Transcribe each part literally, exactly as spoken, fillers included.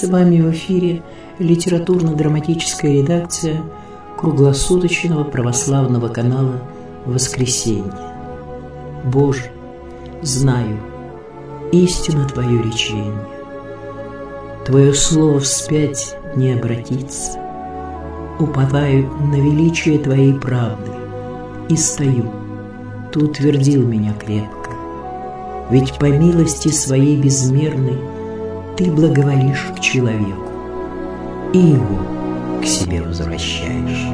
С вами в эфире литературно-драматическая редакция круглосуточного православного канала «Воскресенье». Боже, знаю, истинно Твое речение. Твое слово вспять не обратится. Уповаю на величие Твоей правды и стою. Ты утвердил меня крепко. Ведь по милости Своей безмерной Ты благоволишь к человеку и его к себе возвращаешь.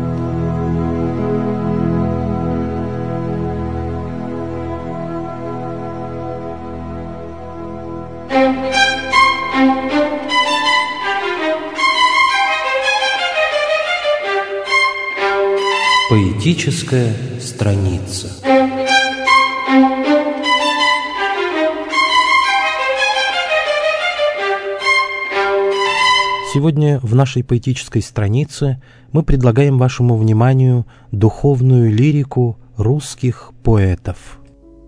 Поэтическая страница. Сегодня в нашей поэтической странице мы предлагаем вашему вниманию духовную лирику русских поэтов.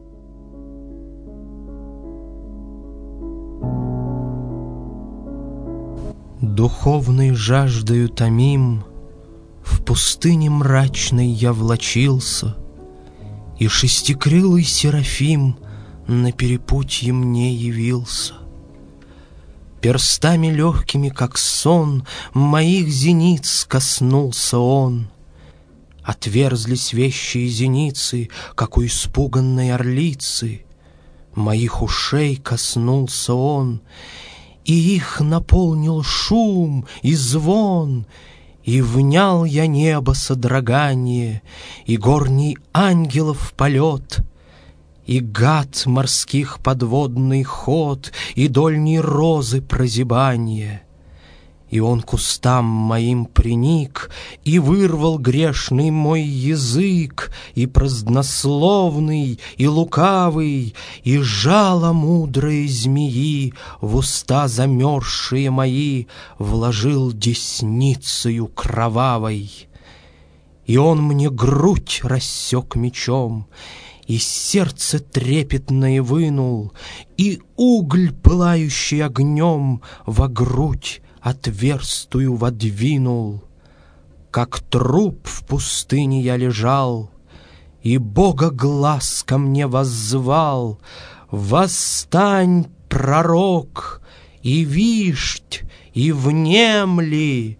Духовной жаждою томим, в пустыне мрачной я влачился, и шестикрылый Серафим на перепутье мне явился. Перстами легкими, как сон, моих зениц коснулся он. Отверзлись вещие зеницы, как у испуганной орлицы. Моих ушей коснулся он, и их наполнил шум и звон, и внял я небо содрогание, и горний ангелов полет, и гад морских подводный ход, и дольней розы прозябание. И он к устам моим приник, и вырвал грешный мой язык, и празднословный, и лукавый, и жало мудрой змеи в уста замерзшие мои вложил десницею кровавой. И он мне грудь рассек мечом, и сердце трепетное вынул, и угль, пылающий огнем, во грудь отверстую водвинул. Как труп в пустыне я лежал, и Бога глаз ко мне воззвал: «Восстань, пророк, и вишть, и внемли,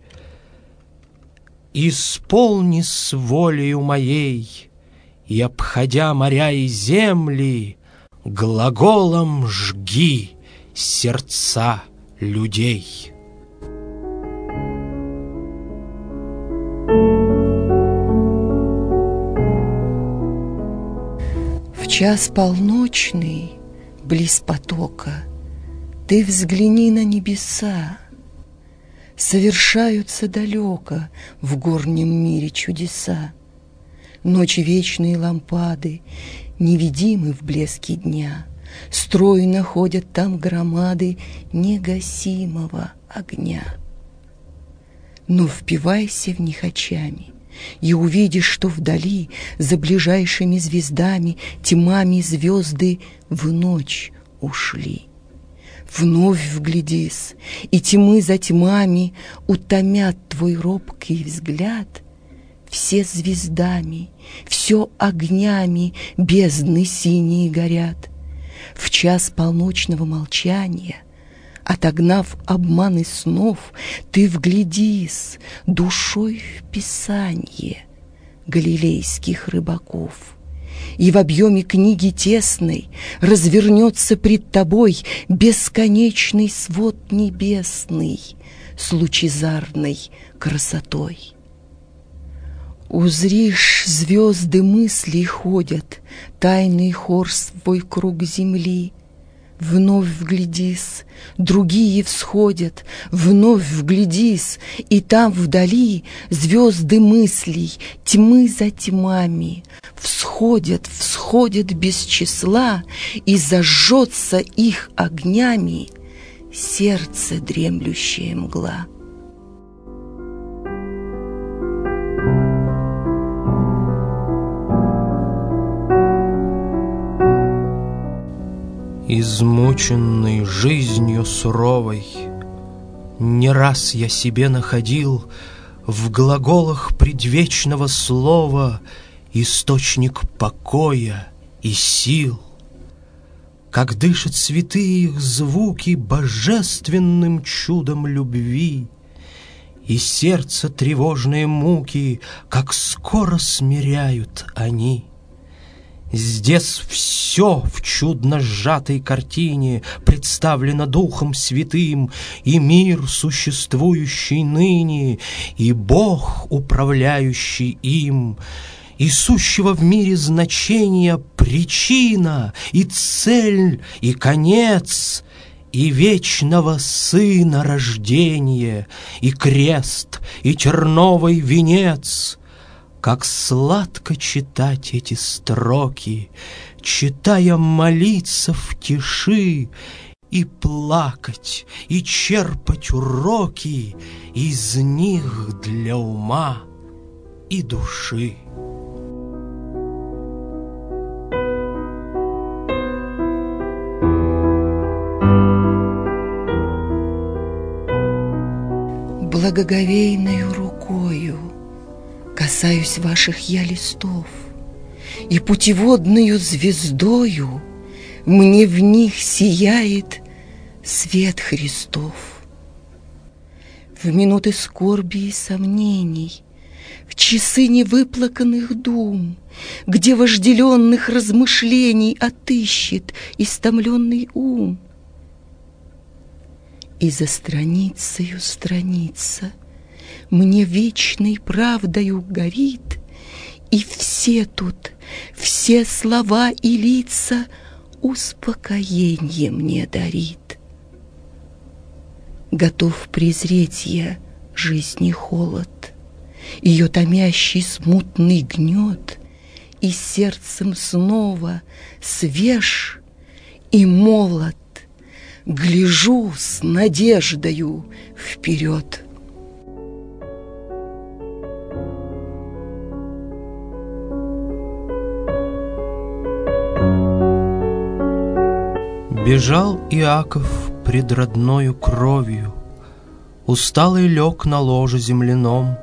исполни с волею моей, и, обходя моря и земли, глаголом жги сердца людей». В час полночный, близ потока, ты взгляни на небеса. Совершаются далеко в горнем мире чудеса. Ночи вечные лампады невидимы в блеске дня. Стройно ходят там громады негасимого огня. Но впивайся в них очами, и увидишь, что вдали, за ближайшими звездами, тьмами звезды в ночь ушли. Вновь вглядись, и тьмы за тьмами утомят твой робкий взгляд. Все звездами, все огнями бездны синие горят. В час полночного молчания, отогнав обманы снов, ты вглядись душой в писанье галилейских рыбаков. И в объеме книги тесной развернется пред тобой бесконечный свод небесный с лучезарной красотой. Узришь, звезды мыслей ходят, тайный хор свой круг земли. Вновь вглядись, другие всходят, вновь вглядись, и там вдали звезды мыслей, тьмы за тьмами, всходят, всходят без числа, и зажжется их огнями сердце дремлющая мгла. Измученный жизнью суровой, Не раз я себе находил в глаголах предвечного слова источник покоя и сил. Как дышат святые их звуки божественным чудом любви, и сердце тревожные муки, как скоро смиряют они. Здесь все в чудно сжатой картине представлено Духом Святым, и мир, существующий ныне, и Бог, управляющий им, и сущего в мире значения причина, и цель, и конец, и вечного Сына рождение, и крест, и терновый венец. Как сладко читать эти строки, читая, молиться в тиши, и плакать, и черпать уроки из них для ума и души. Благоговейною рукою касаюсь ваших я листов, и путеводною звездою мне в них сияет свет Христов. В минуты скорби и сомнений, в часы невыплаканных дум, где вожделенных размышлений отыщет истомленный ум, и за страницею страница мне вечной правдою горит, и все тут, все слова и лица успокоенье мне дарит. Готов презреть я жизни холод, ее томящий смутный гнет, и сердцем снова свеж и молод гляжу с надеждою вперед. Бежал Иаков пред родною кровью, усталый лег на ложе земляном.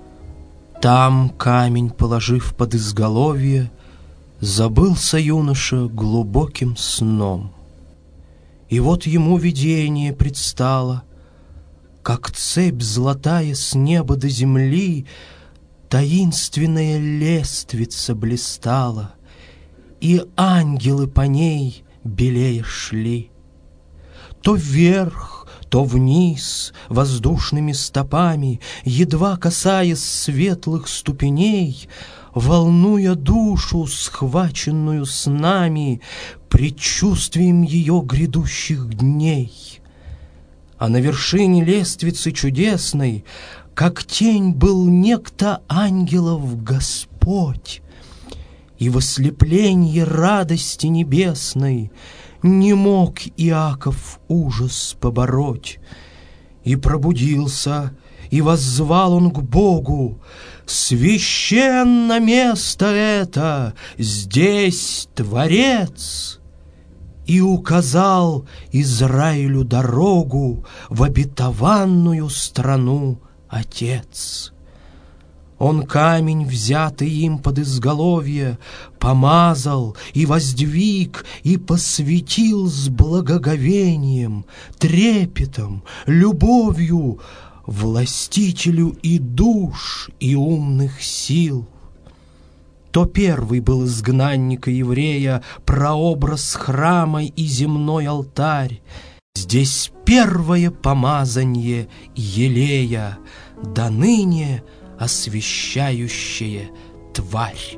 Там, камень положив под изголовье, забылся юноша глубоким сном. И вот ему видение предстало, как цепь золотая с неба до земли, таинственная лествица блистала, и ангелы по ней белее шли. То вверх, то вниз воздушными стопами, едва касаясь светлых ступеней, волнуя душу, схваченную снами, предчувствием ее грядущих дней. А на вершине лествицы чудесной, как тень, был некто ангелов Господь, и в ослеплении радости небесной не мог Иаков ужас побороть. И пробудился, и воззвал он к Богу: «Священно место это, здесь Творец!» И указал Израилю дорогу в обетованную страну Отец. Он камень, взятый им под изголовье, помазал и воздвиг, и посвятил с благоговением, трепетом, любовью властителю и душ, и умных сил. То первый был изгнанника еврея прообраз храма и земной алтарь. Здесь первое помазанье елея, до ныне освящающее тварь.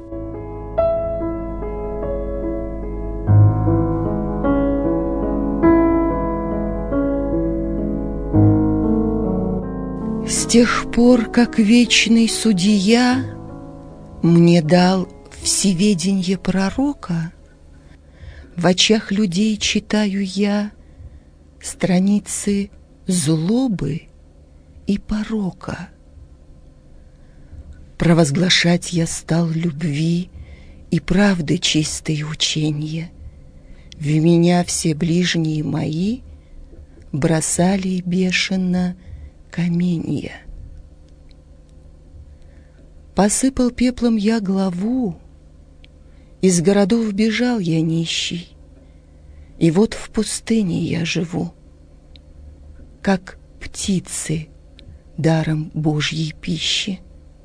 С тех пор, как вечный судья мне дал всеведенье пророка, в очах людей читаю я страницы злобы и порока. Провозглашать я стал любви и правды чистые ученья. В меня все ближние мои бросали бешено каменья. Посыпал пеплом я главу, из городов бежал я нищий, и вот в пустыне я живу, как птицы даром Божьей пищи.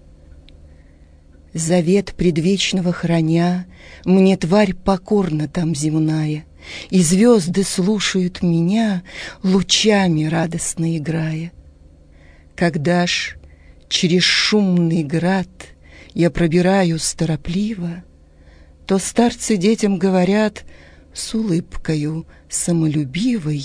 Завет предвечного храня, мне тварь покорна там земная, и звезды слушают меня, лучами радостно играя. Когда ж через шумный град я пробираюсь торопливо, то старцы детям говорят с улыбкою самолюбивой: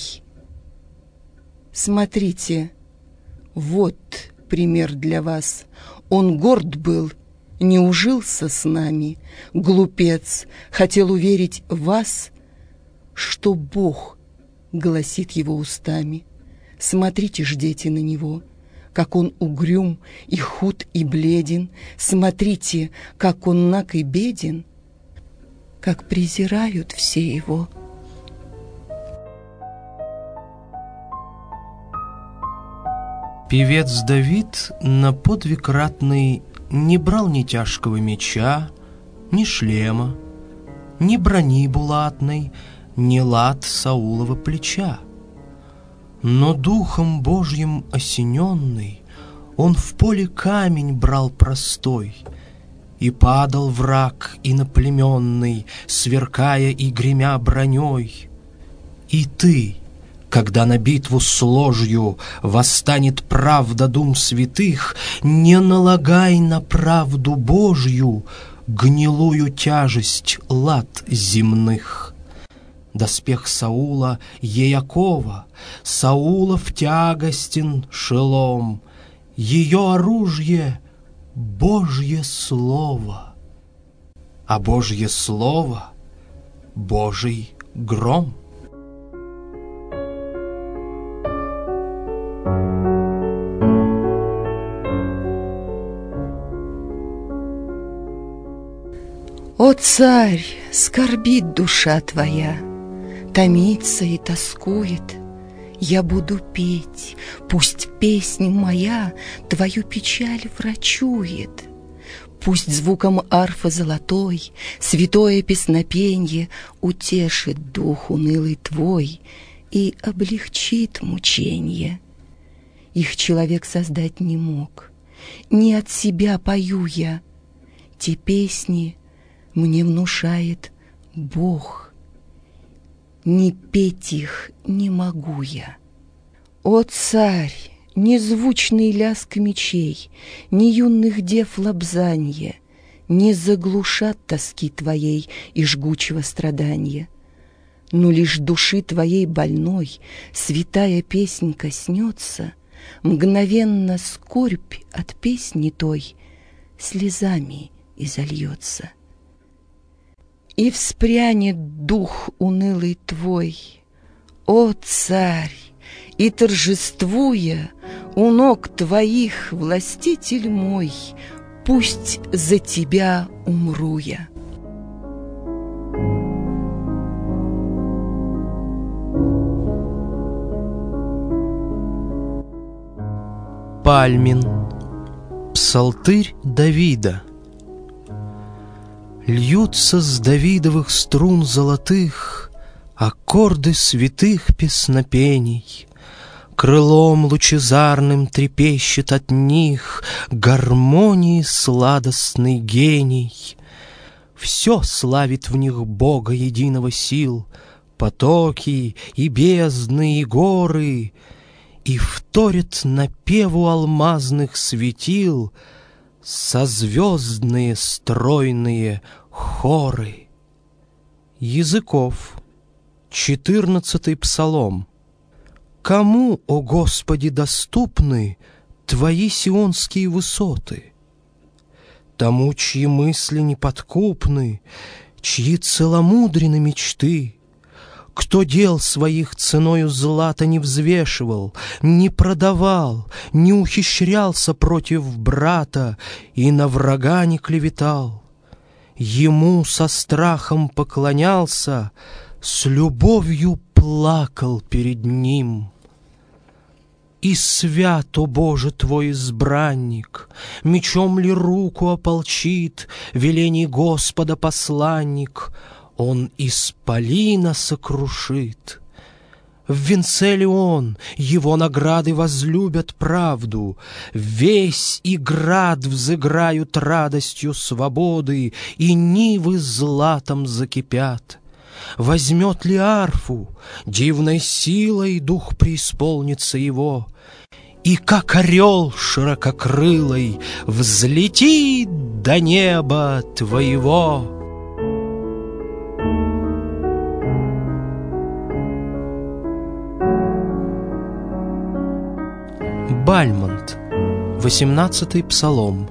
смотрите, вот пример для вас. Он горд был, не ужился с нами, глупец, хотел уверить вас, что Бог гласит его устами. Смотрите ж, дети, на него, как он угрюм и худ и бледен. Смотрите, как он наг и беден, как презирают все его. Певец Давид на подвиг ратный не брал ни тяжкого меча, ни шлема, ни брони булатной, ни лад Саулова плеча. Но духом Божьим осененный он в поле камень брал простой, и падал враг иноплеменный, сверкая и гремя броней. И ты, когда на битву с ложью восстанет правда дум святых, не налагай на правду Божью гнилую тяжесть лад земных. Доспех Саула ей окова, Саулов тягостен шелом, ее оружие — Божье Слово, а Божье Слово — Божий гром. О, царь, скорбит душа твоя, томится и тоскует. Я буду петь, пусть песня моя твою печаль врачует. Пусть звуком арфы золотой святое песнопенье утешит дух унылый твой и облегчит мученье. Их человек создать не мог, не от себя пою я. Те песни мне внушает Бог, не петь их не могу я. О, царь, ни звучный лязг мечей, ни юных дев лобзанье не заглушат тоски твоей и жгучего страдания. Но лишь души твоей больной святая песнь коснется, мгновенно скорбь от песни той слезами изольется. И вспрянет дух унылый твой, о, царь, и, торжествуя, у ног твоих, властитель мой, пусть за тебя умру я. Пальмин. Псалтырь Давида. Льются с Давидовых струн золотых аккорды святых песнопений, крылом лучезарным трепещет от них гармонии сладостный гений. Все славит в них Бога единого сил, потоки и бездны и горы, и вторят напеву алмазных светил созвездные стройные хоры. Языков. Четырнадцатый псалом. Кому, о Господи, доступны Твои сионские высоты? Тому, чьи мысли неподкупны, чьи целомудрены мечты, кто дел своих ценою злата не взвешивал, не продавал, не ухищрялся против брата и на врага не клеветал, ему со страхом поклонялся, с любовью плакал перед ним. И свят, о Боже, Твой избранник, мечом ли руку ополчит велений Господа посланник, он исполина сокрушит. В венце ли он, его награды возлюбят правду, весь и град взыграют радостью свободы, и нивы златом закипят. Возьмет ли арфу, дивной силой дух преисполнится его, и как орел ширококрылый взлетит до неба Твоего. Бальмонт, восемнадцатый псалом.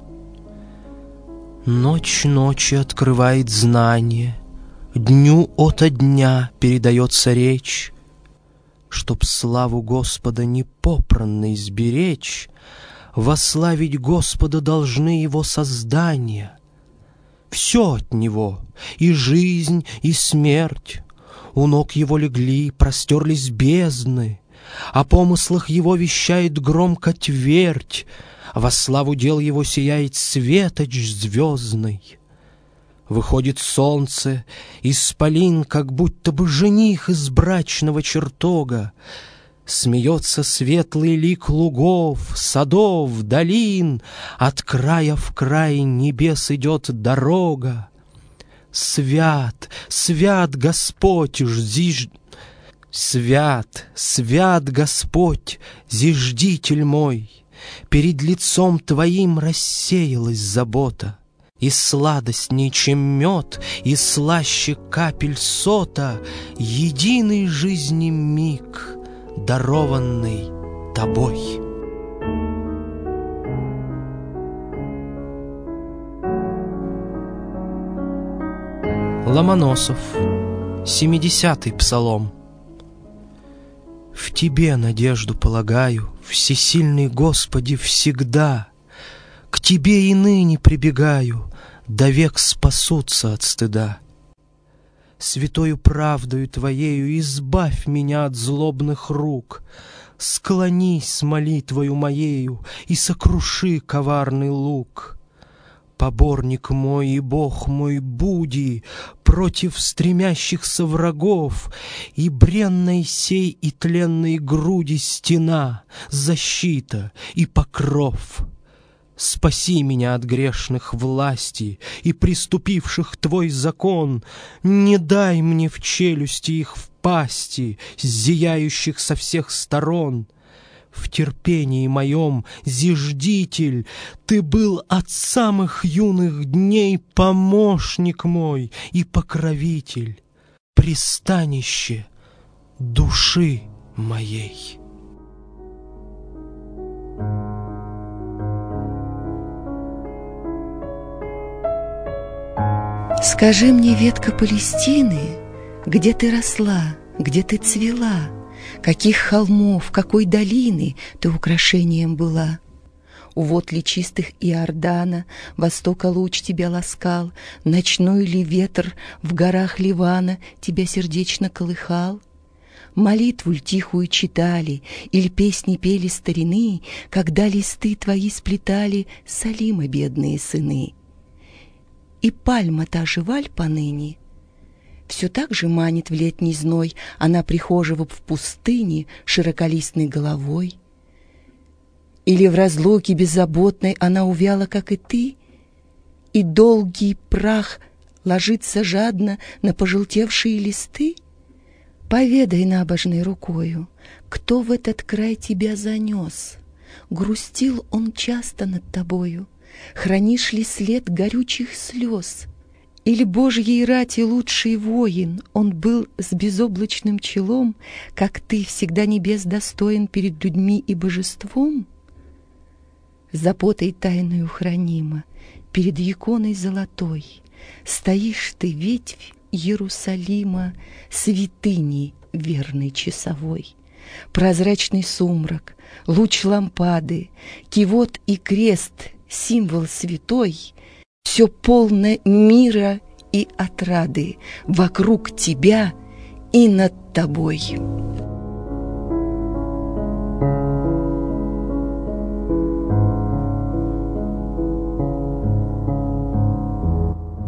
Ночь ночи открывает знание, дню ото дня передается речь. Чтоб славу Господа непопранно изберечь, восславить Господа должны Его создания. Все от Него, и жизнь, и смерть, у ног Его легли, простерлись бездны. О помыслах Его вещает громко твердь, во славу дел Его сияет светоч звездный. Выходит солнце, исполин, как будто бы жених из брачного чертога. Смеется светлый лик лугов, садов, долин, от края в край небес идет дорога. Свят, свят Господь, жди... Свят, свят Господь, зиждитель мой, перед лицом Твоим рассеялась забота, и сладостней, чем мед, и слаще капель сота, единый жизни миг, дарованный Тобой. Ломоносов, семидесятый псалом. В Тебе надежду полагаю, всесильный Господи, всегда. К Тебе и ныне прибегаю, до век спасутся от стыда. Святою правдою Твоею избавь меня от злобных рук. Склонись с молитвою моею и сокруши коварный лук. Поборник мой и Бог мой, буди против стремящихся врагов, и бренной сей и тленной груди стена, защита и покров. Спаси меня от грешных власти и приступивших Твой закон, не дай мне в челюсти их впасти, зияющих со всех сторон. В терпении моем, зиждитель, Ты был от самых юных дней помощник мой и покровитель, пристанище души моей. Скажи мне, ветка Палестины, где ты росла, где ты цвела, каких холмов, какой долины ты украшением была? У вод ли чистых Иордана востока луч тебя ласкал, ночной ли ветер в горах Ливана тебя сердечно колыхал? Молитву ль тихую читали, или песни пели старины, когда листы твои сплетали Салима бедные сыны? И пальма та жива ль поныне? Все так же манит в летний зной она прихожего в пустыне широколистной головой? Или в разлуке беззаботной она увяла, как и ты, и долгий прах ложится жадно на пожелтевшие листы? Поведай набожной рукою, кто в этот край тебя занес? Грустил он часто над тобою? Хранишь ли след горючих слез? Или Божьей рати лучший воин, он был с безоблачным челом, как ты, всегда небес достоин перед людьми и божеством? Запотой тайною хранима, перед иконой золотой, стоишь ты, ветвь Иерусалима, святыни верный часовой. Прозрачный сумрак, луч лампады, кивот и крест, символ святой, все полно мира и отрады вокруг тебя и над тобой.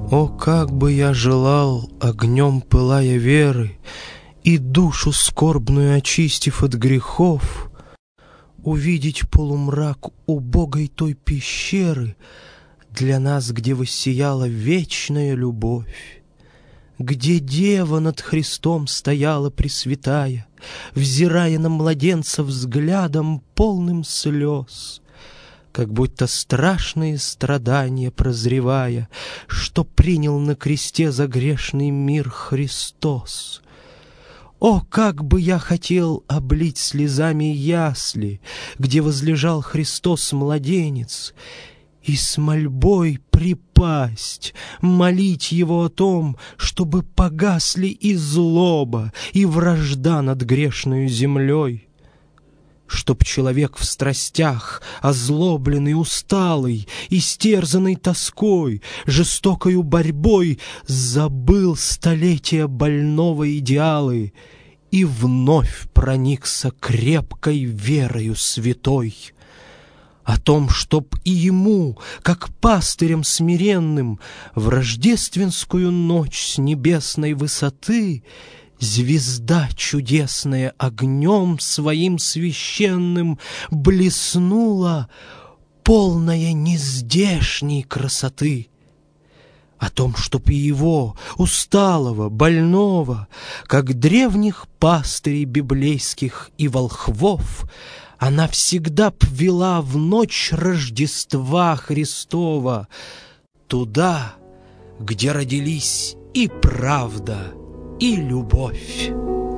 О, как бы я желал, огнем пылая веры, и душу скорбную очистив от грехов, увидеть полумрак убогой той пещеры для нас, где воссияла вечная любовь, где дева над Христом стояла пресвятая, взирая на младенца взглядом полным слез, как будто страшные страдания прозревая, что принял на кресте за грешный мир Христос. О, как бы я хотел облить слезами ясли, где возлежал Христос-младенец, и с мольбой припасть, молить Его о том, чтобы погасли и злоба, и вражда над грешною землей, чтоб человек в страстях, озлобленный, усталый, истерзанный тоской, жестокою борьбой, забыл столетия больного идеалы и вновь проникся крепкой верою святой. О том, чтоб и ему, как пастырем смиренным, в рождественскую ночь с небесной высоты звезда чудесная огнем своим священным блеснула, полная нездешней красоты. О том, чтоб и его, усталого, больного, как древних пастырей библейских и волхвов, она всегда б вела в ночь Рождества Христова туда, где родились и правда, и любовь.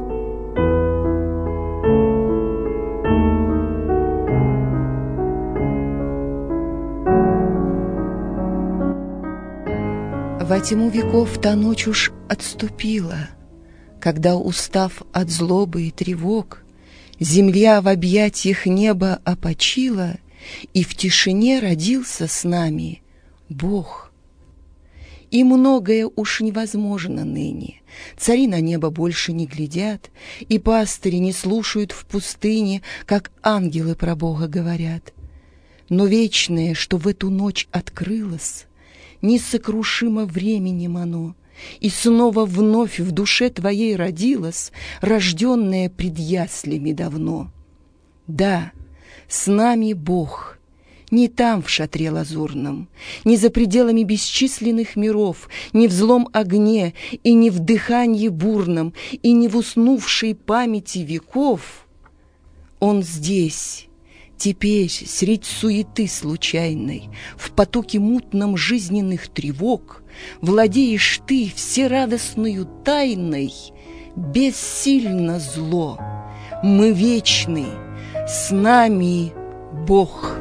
Во тьму веков та ночь уж отступила, когда, устав от злобы и тревог, земля в объятиях неба опочила, и в тишине родился с нами Бог. И многое уж невозможно ныне. Цари на небо больше не глядят, и пастыри не слушают в пустыне, как ангелы про Бога говорят. Но вечное, что в эту ночь открылось, несокрушимо временем оно, и снова вновь в душе твоей родилось, рожденное пред яслями давно. Да, с нами Бог, не там в шатре лазурном, не за пределами бесчисленных миров, не в злом огне и не в дыхании бурном, и не в уснувшей памяти веков. Он здесь, теперь, средь суеты случайной, в потоке мутном жизненных тревог, владеешь ты всерадостною тайной, бессильно зло. Мы вечны, с нами Бог.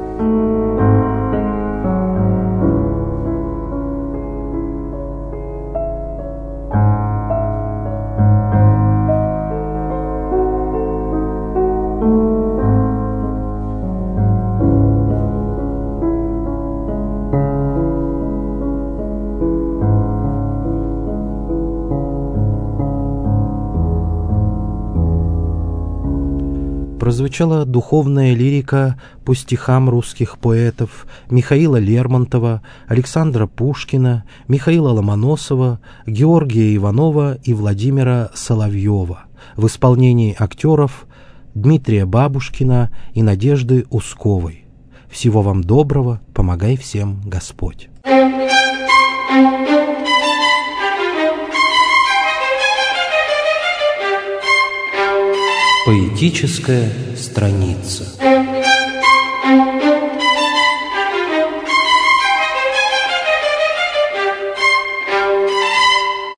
Прозвучала духовная лирика по стихам русских поэтов Михаила Лермонтова, Александра Пушкина, Михаила Ломоносова, Георгия Иванова и Владимира Соловьева в исполнении актеров Дмитрия Бабушкина и Надежды Усковой. Всего вам доброго, помогай всем Господь. Поэтическая страница.